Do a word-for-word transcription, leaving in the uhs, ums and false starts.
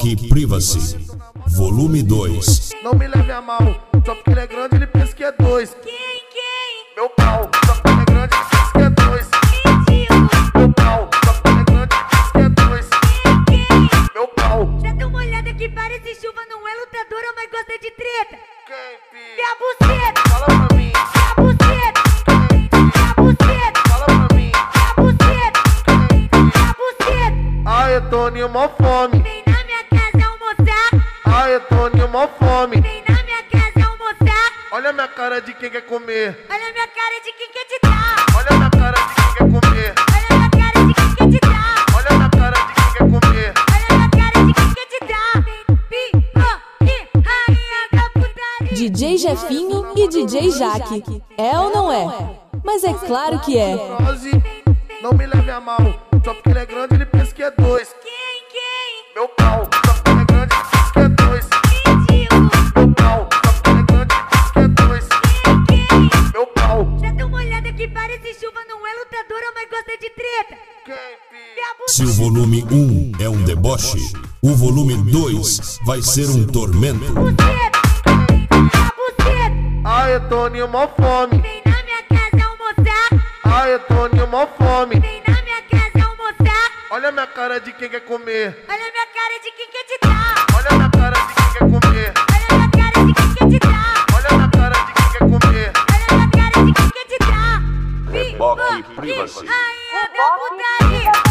Reboque Privacy, volume dois. Não me leve a mal, só porque ele é grande ele pensa que é dois. Quem, quem? Meu pau, só porque ele é grande ele pensa que é dois. Ridículo. Meu pau, só porque ele é grande ele pensa que é dois. Quem, quem? Meu pau. Dá uma olhada que parece chuva, não é lutadora, mas gosta de treta. Quem, E fi? a buceta? Fala pra mim. E a buceta? Quem, E a buceta? fala pra mim. E a buceta? E a buceta? Ai, eu tô em mó fome. Vem na minha casa almoçar. Ai, eu tô em mó fome. Vem na minha casa almoçar. Olha a minha cara de quem quer comer. Olha a minha cara de quem quer te dar. Olha a minha cara de quem quer comer. Olha a minha cara de quem quer te dar. Olha a minha cara de quem quer comer. Olha a minha cara de quem quer te dar. Pipoque, rainha da putaria. D J Jefinho e D J Jaque. É ou não é? Mas é claro que é. Frase, não me leve a mal, só porque ele é grande ele pensa que é dois. Quem, quem? Meu pau, só porque ele é grande ele pensa que é dois. Ridículo. Meu pau, só porque ele é grande ele pensa que é dois. Quem, quem? Meu pau. Dá uma olhada que parece chuva, não é lutadora, mas gosta de treta. Quem, E fi? a Se o volume um é um deboche, o volume dois vai ser um tormento. buceta? E a buceta? Ai, eu tô em mó fome. Vem na minha casa almoçar. Ai, eu tô em mó fome. Vem na minha casa almoçar. Olha a minha cara de quem quer comer. Olha a minha cara de quem quer te dar. Olha a minha cara de quem quer comer. Olha a minha cara de quem quer te dar. Olha a minha cara de quem quer comer. Olha a minha cara de quem quer te dar. Reboque Pipoque, Privacy. rainha da putaria.